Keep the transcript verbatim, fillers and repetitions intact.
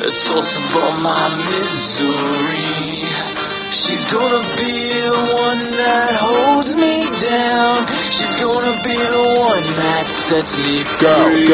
the source of all my misery. She's gonna be the one that holds me down. She's gonna be the one that sets me free.